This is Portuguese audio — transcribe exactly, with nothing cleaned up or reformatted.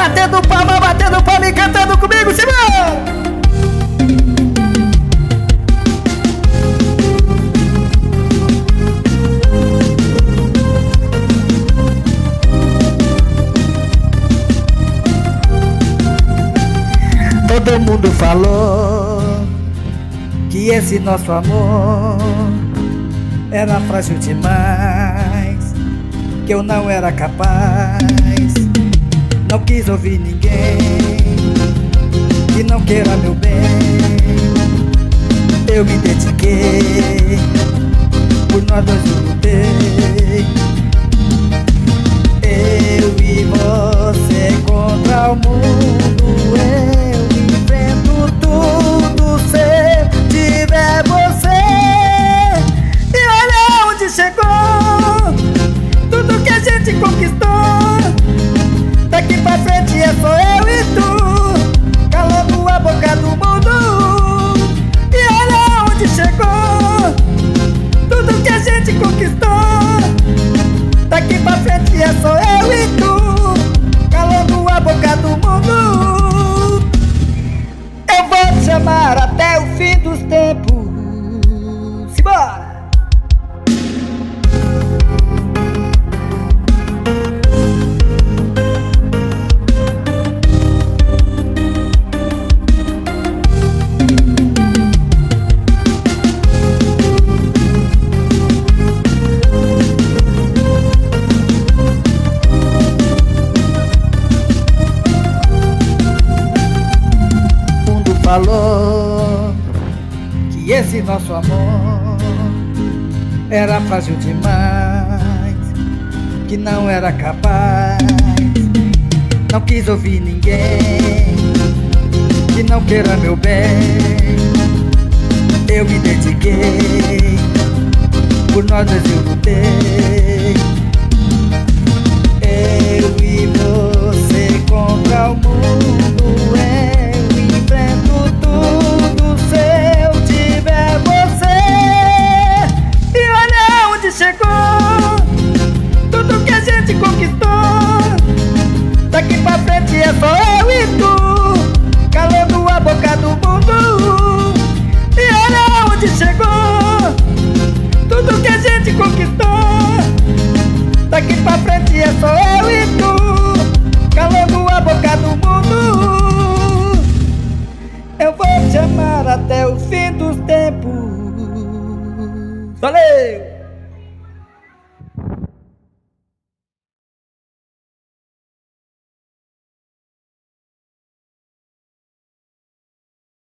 batendo palma, batendo palma e cantando comigo, Simão! Todo mundo falou que esse nosso amor era frágil demais, que eu não era capaz. Não quis ouvir ninguém que não queira meu bem. Eu me dediquei, por nós dois eu lutei. Eu e você contra o mundo. Eu enfrento tudo se tiver você. E olha onde chegou, tudo que a gente conquistou. Daqui pra frente é só eu e tu, calando a boca do mundo. E olha onde chegou, tudo que a gente conquistou. Daqui pra frente é só eu e tu, calando a boca do mundo. Eu vou te chamar até o fim dos tempos. Simbora! Falou que esse nosso amor era frágil demais, que não era capaz. Não quis ouvir ninguém que não queira meu bem. Eu me dediquei, por nós dois eu lutei.